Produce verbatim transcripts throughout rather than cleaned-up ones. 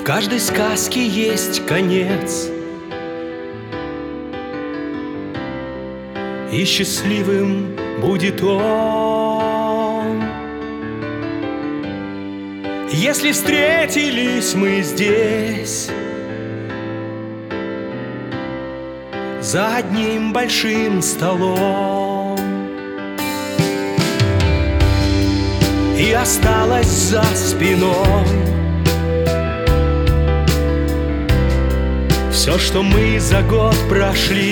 каждой сказке есть конец, и счастливым будет он. Если встретились мы здесь за одним большим столом, и осталось за спиной все, что мы за год прошли.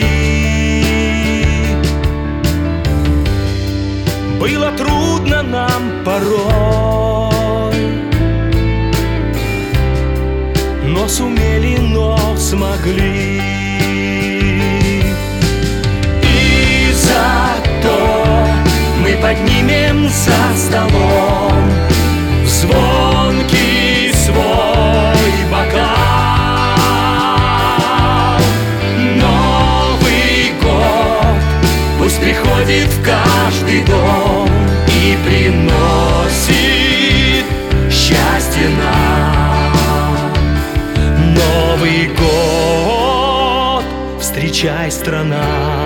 Было трудно нам порой, но сумели, но смогли. И зато мы поднимем за столом звонкий свой бокал. Новый год пусть приходит в каждый дом и приносит счастье нам. Новый год встречай, страна.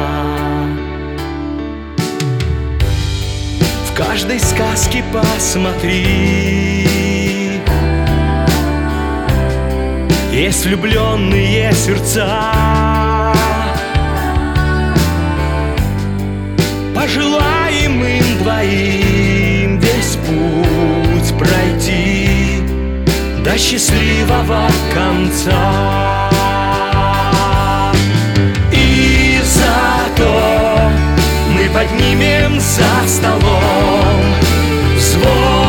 В каждой сказке посмотри, есть влюбленные сердца. Пожелаем им двоим весь путь пройти до счастливого конца. И зато мы поднимем за столом звон